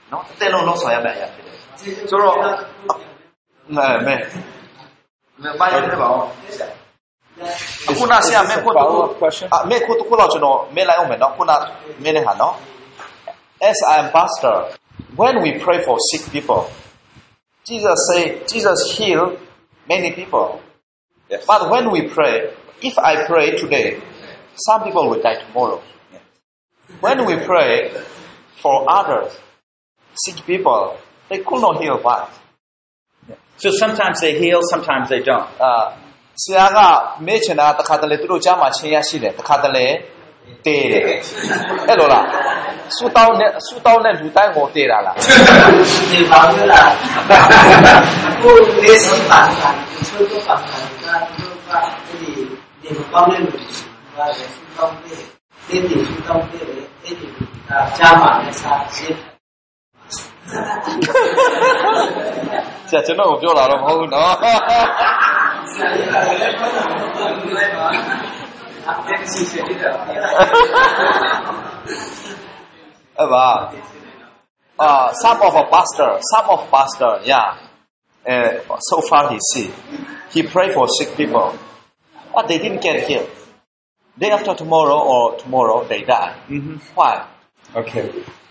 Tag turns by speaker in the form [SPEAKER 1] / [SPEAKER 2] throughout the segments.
[SPEAKER 1] နော်အသက်လုံးလုံးဆောင်ရမယ့်အရာဖြစ်တယ်ဆိုတော့ဘာလဲပါခုနဆရာမေကိုတော့မေကိုတော့ကျွန်တော်မေးလိုက်အောင်မယ်နော်ခုနမေးနေဟာနော် as I am pastor when we pray for sick people Jesus healed many people yes. But when we pray if I pray today some people will die tomorrow yes. When we pray for others sick people they could not heal back
[SPEAKER 2] so sometimes they heal sometimes they don't
[SPEAKER 1] ဆရာကမေးချင်တာတစ်ခါတလေသူတို့ကြားမှာချင်းရရှိတယ်တစ်ခါတလေတေးတယ်အဲ့လိုလားဆူတောင်းတဲ့လူတိုင်းကိုတေးတာလား
[SPEAKER 3] ဒီပါလို့လားကိုလေးစပါတာဆူတော့ပါတာတော့ဒီပေါင်းနေလို့ဒါလည်းဆူတောင်းတယ်ဒီဆူတောင်းတယ်အဲ့ဒီကြားမှာလည်းစားရှင်း
[SPEAKER 1] ဆရာကျွန်တော်ကိုပြောတာတော့မဟုတ်ဘူးနော်some of pastor yeah so far he prayed for sick people but they didn't get healed day after tomorrow they die why
[SPEAKER 2] okay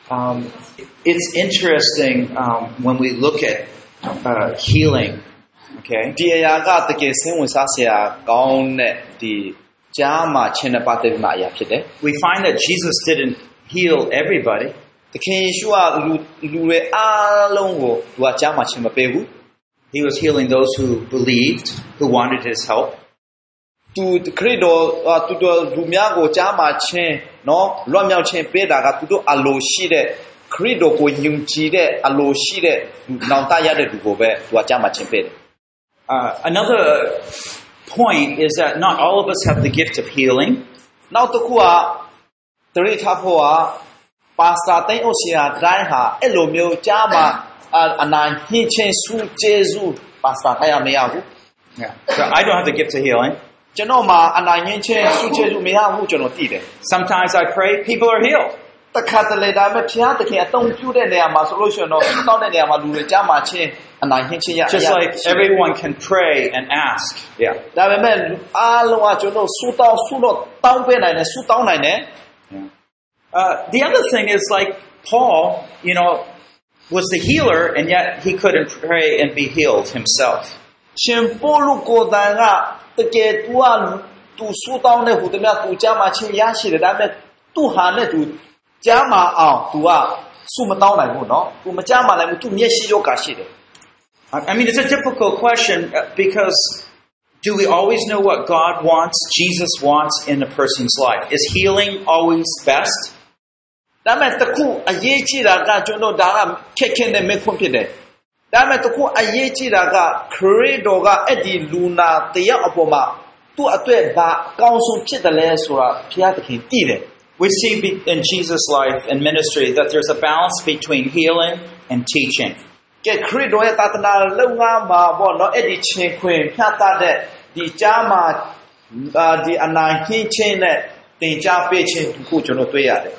[SPEAKER 2] it's interesting when we look at healing okay
[SPEAKER 1] ဒီအရာကတကယ်စဉ်းဝင်စားစရာကောင်းတဲ့ဒီကြားမှာချင်းတဲ့ပတ်သက်ပြီးမှအရာဖြစ်တယ်
[SPEAKER 2] we find that Jesus didn't heal everybody
[SPEAKER 1] တခင်ယေရှုကလူတွေအားလုံးကိုသူကကြားမှာချင်းမပေးဘူး
[SPEAKER 2] he was healing those who believed who wanted his help
[SPEAKER 1] သူခရစ်တော်သူတို့လူများကိုကြားမှာချင်းနော်လွတ်မြောက်ခြင်းပေးတာကသူတို့အလိုရှိတဲ့ခရစ်တော်ကိုယုံကြည်တဲ့အလိုရှိတဲ့နောင်တရတဲ့လူကိုပဲသူကကြားမှာချင်းပေးတယ်
[SPEAKER 2] another point is that not all of us have the gift of healing.
[SPEAKER 1] နောက်တစ်ခုကတရိထဖို့ကပါစတာတိတ်အုပ်ဆရာတိုင်းဟာအဲ့လိုမျိုးကြားမှာအနိုင်ဟင်းချင်းစုကျေစုပါစတာထားရမရဘူး
[SPEAKER 2] Yeah. So I don't have the gift of healing.
[SPEAKER 1] ကျွန်တော်မှာအနိုင်ဟင်းချင်းစုကျေစုမရဘူးကျွန်တော်သိတယ်
[SPEAKER 2] Sometimes I pray people are healed.
[SPEAKER 1] တခါတလေဒါပေမဲ့ဘုရားသခင်အသုံးပြုတဲ့နေရာမှာဆိုလို့ရှိရင်တော့ဆုတောင်းတဲ့နေရာမှာလူတွေကြားမှာချင်းအနိုင်ဟင်းချင်းရ
[SPEAKER 2] Just like everyone can pray and ask. Yeah.
[SPEAKER 1] ဒါပေမဲ့အားလုံးကကျွန်တော်ဆုတောင်းတောင်းပေးနိုင်တယ်ဆုတောင်းနိုင်တယ်
[SPEAKER 2] The other thing is like Paul, was the healer and yet he couldn't pray and be healed himself.
[SPEAKER 1] ရှင်ပေါလုကိုယ်တိုင်ကတကယ်သူဆုတောင်းတဲ့ဟူသည်များသူကြားမှာချင်းရရှိတယ်ဒါပေမဲ့သူဟာနဲ့သူကြားမှာအောင်သူကဆုမတောင်းနိုင်ဘူးเนาะသူမကြားမှာနိုင်ဘူးသူမျက်စိယောဂါရှိတယ်
[SPEAKER 2] I mean it's a difficult question because do we always know what God wants, Jesus wants in a person's life? Is healing always best?
[SPEAKER 1] ဒါပေမဲ့တခုအရေးကြီးတာကကျွန်တော်ဒါကခက်ခဲတဲ့မေခွန်းဖြစ်တယ်ဒါပေမဲ့တခုအရေးကြီးတာကခရစ်တော်ကအဲ့ဒီလူနာတယောက်အပေါ်မှာသူ့အတွက်ဘာအကောင်းဆုံးဖြစ်တယ်လဲဆိုတာဘုရားသခင်သိတယ်
[SPEAKER 2] We see in Jesus' life and ministry that there's a balance between healing and teaching.
[SPEAKER 1] ကဲခရစ်တော်ရဲ့သာသနာလုံငါမှာပေါ့နော်အဲ့ဒီချင်းခွင်ဖြတ်တတ်တဲ့ဒီကြားမှာဒီအနိုင်ဟင်းချင်းနဲ့သင်ကြားပေးခြင်းကိုကျွန်တော်တွေ့ရတယ်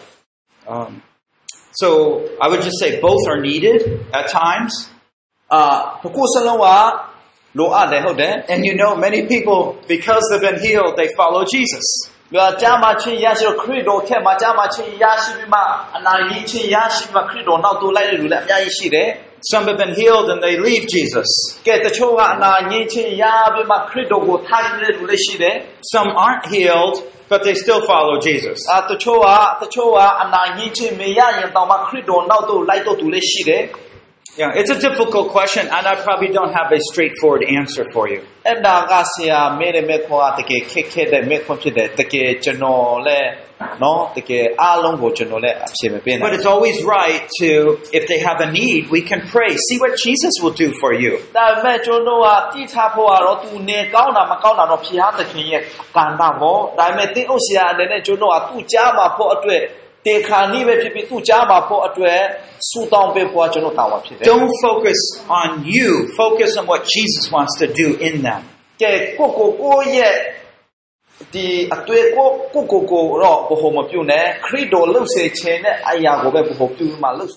[SPEAKER 2] So I would just say both are needed at times.
[SPEAKER 1] တခုစလုံးကလိုအပ်တယ်ဟုတ်တယ်
[SPEAKER 2] And many people because they've been healed they follow Jesus.
[SPEAKER 1] ကြားမှာချင်းရရှိတော့ခရစ်တော်ခက်မှာကြားမှာချင်းရရှိပြီးမှအနိုင်ဟင်းချင်းရရှိမှခရစ်တော်နောက်တိုးလိုက်တဲ့လူလည်းအများကြီးရှိတယ်
[SPEAKER 2] Some have been healed and they leave Jesus.
[SPEAKER 1] ကဲတချို့ကအနိုင်ဟင်းချင်းရပြီးမှခရစ်တော်ကိုထားတဲ့လူလည်းရှိတယ်
[SPEAKER 2] Some aren't healed but they still follow Jesus.
[SPEAKER 1] တချို့ကအနိုင်ဟင်းချင်းမရရင်တောင်မှခရစ်တော်နောက်တိုးလိုက်တော့သူလည်းရှိတယ်
[SPEAKER 2] Yeah, it's a difficult question and I probably don't have a straightforward answer for you.
[SPEAKER 1] အဲ့ဒါကဆရာမေးတဲ့မေခွန်းကတကယ်ခက်ခဲတဲ့မေခွန်းဖြစ်တယ်တကယ်ကျွန်တော်လည်းနော်တကယ်အားလုံးကိုကျွန်တော်လည်းအဖြေမပေးနိုင်
[SPEAKER 2] But it's always right to if they have a need we can pray see what Jesus will do for you.
[SPEAKER 1] ဒါပေမဲ့ကျွန်တော်ကတိထားဖို့ကတော့သူနေကောင်းတာမကောင်းတာတော့ဘုရားသခင်ရဲ့ကံတာပေါ့ဒါပေမဲ့သင်ဥစ္စာအနေနဲ့ကျွန်တော်ကသူ့ကြားမှာဖို့အတွက်တေခါနိပဲဖြစ်ပြီးသူ့ကြားမှာဖို့အတွက်ဆူတောင်းပေးဖို့ကျွန်တော်တာဝန်ဖြစ်တယ်
[SPEAKER 2] Don't focus on you focus on what Jesus wants to do in them.
[SPEAKER 1] ကဲကိုရဲ့ဒီအတွေ့ကိုတော့ဘုံမပြုတ်နဲ့ခရစ်တော်လှုပ်စေခြင်းနဲ့အရာကိုပဲဘုံပြုမှလှုပ်